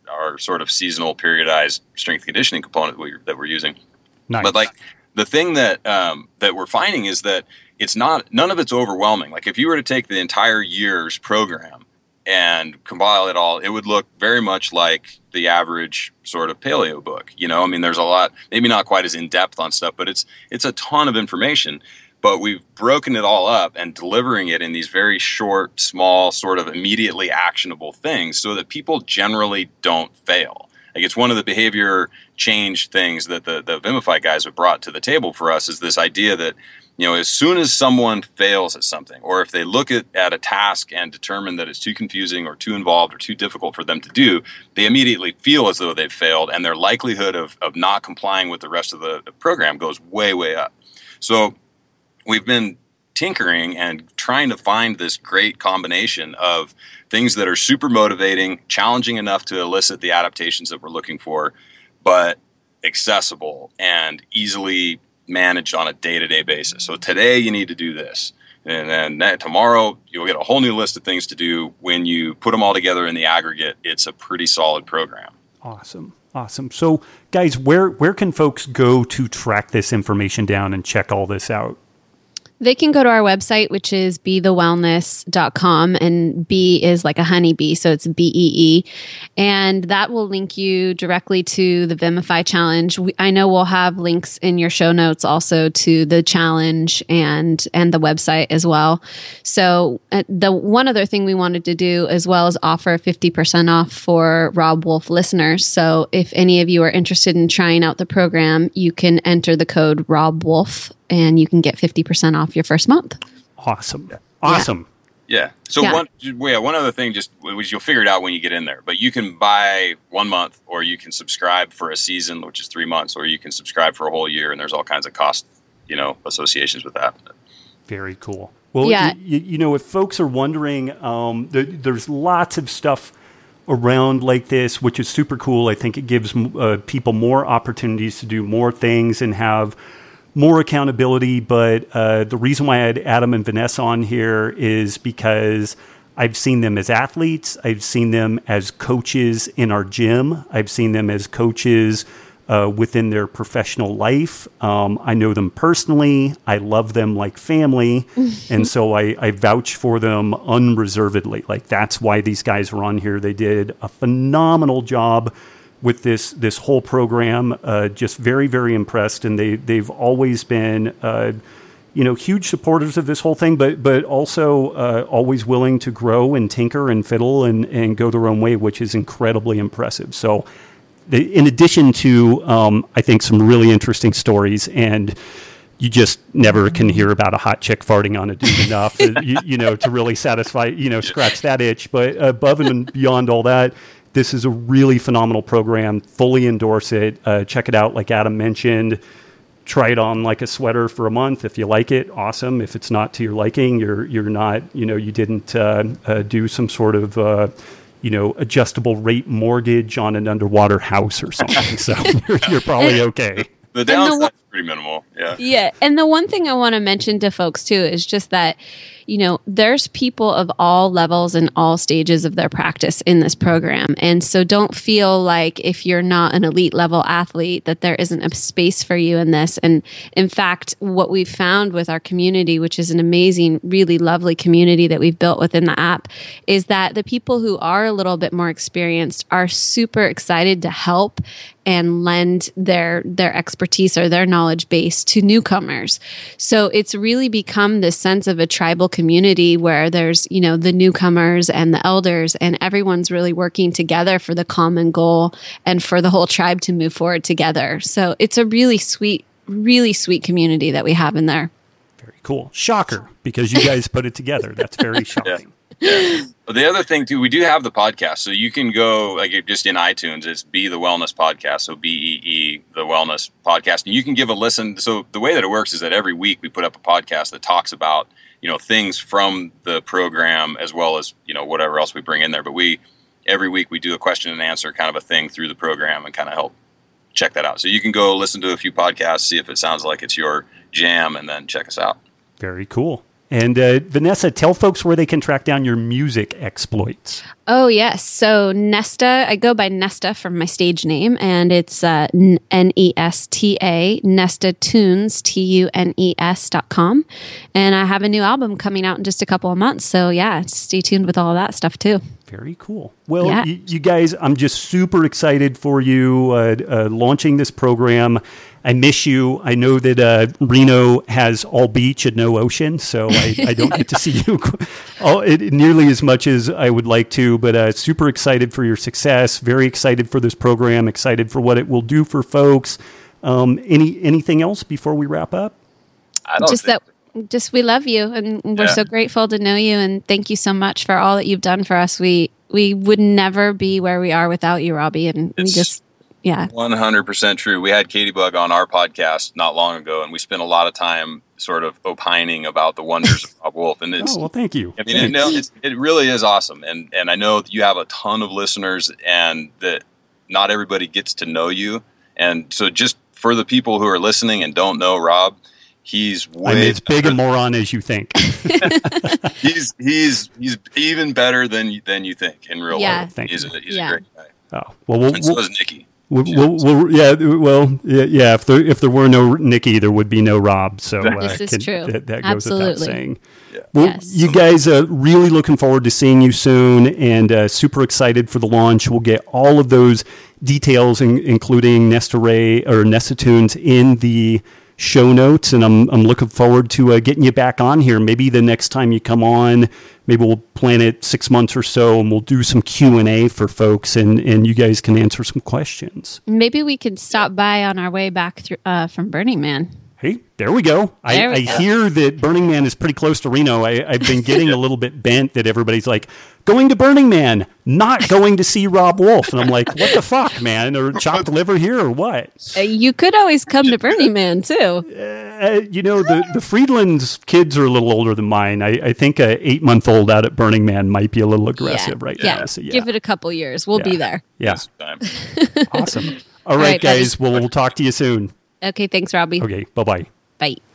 our sort of seasonal periodized strength conditioning component that we're, that we're using. Nice. But like the thing that um, that we're finding is that it's not, none of it's overwhelming. Like if you were to take the entire year's program and compile it all, it would look very much like the average sort of paleo book. You know, I mean, there's a lot, maybe not quite as in depth on stuff, but it's it's a ton of information. But we've broken it all up and delivering it in these very short, small, sort of immediately actionable things so that people generally don't fail. Like it's one of the behavior change things that the, the Vimify guys have brought to the table for us is this idea that, you know, as soon as someone fails at something, or if they look at, at a task and determine that it's too confusing or too involved or too difficult for them to do, they immediately feel as though they've failed, and their likelihood of, of not complying with the rest of the, the program goes way, way up. So we've been tinkering and trying to find this great combination of things that are super motivating, challenging enough to elicit the adaptations that we're looking for, but accessible and easily managed on a day-to-day basis. So today you need to do this. And then that, tomorrow you'll get a whole new list of things to do. When you put them all together in the aggregate, it's a pretty solid program. Awesome. Awesome. So guys, where, where can folks go to track this information down and check all this out? They can go to our website, which is be the wellness dot com, and B is like a honeybee, so it's B E E. And that will link you directly to the Vimify challenge. We, I know we'll have links in your show notes also to the challenge and and the website as well. So uh, the one other thing we wanted to do as well is offer fifty percent off for Robb Wolf listeners. So if any of you are interested in trying out the program, you can enter the code Robb Wolf and you can get fifty percent off your first month. Awesome. Yeah. Awesome. Yeah. So yeah. one, yeah, one other thing, just which you'll figure it out when you get in there, but you can buy one month, or you can subscribe for a season, which is three months, or you can subscribe for a whole year. And there's all kinds of cost, you know, associations with that. Very cool. Well, yeah. you, you know, if folks are wondering, um, there, there's lots of stuff around like this, which is super cool. I think it gives uh, people more opportunities to do more things and have more accountability. But uh, the reason why I had Adam and Vanessa on here is because I've seen them as athletes. I've seen them as coaches in our gym. I've seen them as coaches uh, within their professional life. Um, I know them personally. I love them like family. And so I, I vouch for them unreservedly. Like that's why these guys are on here. They did a phenomenal job with this this whole program. Uh, just very, very impressed. And they, they've always been, uh, you know, huge supporters of this whole thing, but but also uh, always willing to grow and tinker and fiddle and, and go their own way, which is incredibly impressive. So they, in addition to, um, I think, some really interesting stories, and you just never can hear about a hot chick farting on a dude enough, you, you know, to really satisfy, you know, scratch that itch. But above and beyond all that, this is a really phenomenal program. Fully endorse it. Uh, check it out. Like Adam mentioned, try it on like a sweater for a month. If you like it, awesome. If it's not to your liking, you're you're not, you know, you didn't uh, uh, do some sort of, uh, you know, adjustable rate mortgage on an underwater house or something. So you're, you're probably okay. The downside is pretty minimal. Yeah. Yeah. And the one thing I want to mention to folks too is just that, you know, there's people of all levels and all stages of their practice in this program. And so don't feel like if you're not an elite level athlete that there isn't a space for you in this. And in fact, what we've found with our community, which is an amazing, really lovely community that we've built within the app, is that the people who are a little bit more experienced are super excited to help and lend their their expertise or their knowledge base to newcomers. So it's really become this sense of a tribal community where there's, you know, the newcomers and the elders, and everyone's really working together for the common goal and for the whole tribe to move forward together. So it's a really sweet, really sweet community that we have in there. Very cool. Shocker, because you guys put it together. That's very shocking. Yeah. Well, the other thing too, we do have the podcast, so you can go like just in iTunes. It's Be the Wellness Podcast, so B E E the Wellness Podcast, and you can give a listen. So the way that it works is that every week we put up a podcast that talks about, you know, things from the program as well as, you know, whatever else we bring in there. But we every week we do a question and answer kind of a thing through the program and kind of help check that out. So you can go listen to a few podcasts, see if it sounds like it's your jam, and then check us out. Very cool. And uh, Vanessa, tell folks where they can track down your music exploits. Oh, yes. So Nesta, I go by Nesta from my stage name, and it's uh, N E S T A, Nesta Tunes, T U N E S dot com. And I have a new album coming out in just a couple of months. So yeah, stay tuned with all of that stuff too. Very cool. Well, Yeah. y- you guys, I'm just super excited for you uh, uh, launching this program. I miss you. I know that uh, Reno has all beach and no ocean, so I, I don't get to see you all, it, nearly as much as I would like to, but uh, super excited for your success, very excited for this program, excited for what it will do for folks. Um, any Anything else before we wrap up? I don't Just think that, just we love you, and we're Yeah. so grateful to know you, and thank you so much for all that you've done for us. We we would never be where we are without you, Robbie, and we It's- just yeah. one hundred percent true. We had Katie Bug on our podcast not long ago, and we spent a lot of time sort of opining about the wonders of Rob Wolf. And it's, Oh, well, thank you. I mean, it, no, it's, it really is awesome. And and I know that you have a ton of listeners, and that not everybody gets to know you. And so, just for the people who are listening and don't know Rob, he's way I'm as big a moron as you think. he's he's he's even better than you- than you think in real Yeah. life. Thank He's you. a he's Yeah. a great guy. Oh, well, we'll, And so we'll, is Nikki. we'll, we'll, we'll- yeah, well, yeah, yeah, if there, if there were no Nikki, there would be no Rob. So uh, This is can- true. That, that goes without Absolutely. saying. Yeah. Well, Yes. you guys are really looking forward to seeing you soon, and uh, super excited for the launch. We'll get all of those details, in, including Nesta Ray or Nesta Tunes, in the show notes, and I'm I'm looking forward to uh, getting you back on here. Maybe the next time you come on, maybe we'll plan it six months or so, and we'll do some Q and A for folks, and and you guys can answer some questions. Maybe we could stop by on our way back through uh, from Burning Man. Hey, there we go. I, There we I go. hear that Burning Man is pretty close to Reno. I, I've been getting a little bit bent that everybody's like, going to Burning Man, not going to see Rob Wolf. And I'm like, what the fuck, man? Or chopped liver here or what? Uh, you could always come to Burning Man too. Uh, you know, the, the Friedland's kids are a little older than mine. I, I think a eight-month-old out at Burning Man might be a little aggressive right yeah. now. So, yeah. Give it a couple years. We'll Yeah. be there. Yeah, Time. awesome. All right, right, guys. buddy. Well, we'll talk to you soon. Okay, thanks, Robbie. Okay, bye-bye. Bye.